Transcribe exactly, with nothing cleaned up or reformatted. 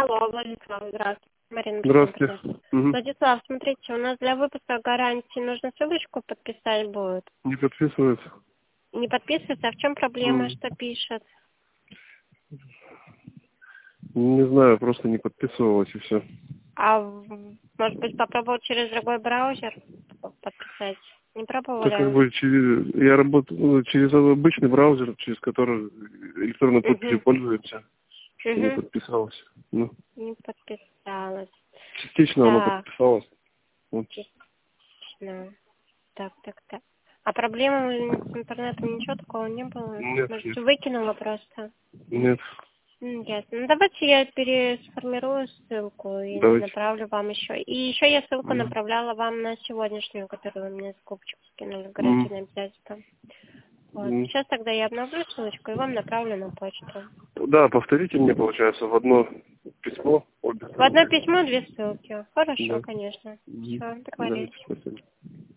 Алло, Владислав, здравствуйте. Марина, Здравствуйте. Угу. Владислав, смотрите, у нас для выпуска гарантии нужно ссылочку подписать будет. Не подписывается? Не подписывается, а в чем проблема, М. что пишет? Не знаю, просто не подписывалась и все. А в- может быть попробовать через другой браузер подписать? Не Так как пробовали? бы через, я работаю ну, через обычный браузер, через который электронной подписью Угу. пользуется, что не Угу. подписалась. Ну, Не подписалась. частично оно Так, подписалось. Вот. частично. Так, так, так. А проблемы с интернетом ничего такого не было? Нет, Может, нет. выкинула просто? Нет. М, Ясно. Ну, давайте я пересформирую ссылку и Давайте. направлю вам еще. И еще я ссылку Мгм. направляла вам на сегодняшнюю, которую вы мне с купчик скинули, М. гарантийное обязательство. Вот. М. Сейчас тогда я обновлю ссылочку и вам направлю на почту. Да, повторите мне, получается, в одно письмо обе. В одно письмо две ссылки. Хорошо, Да. конечно. Мгм. Все, Давайте, договорились. спасибо.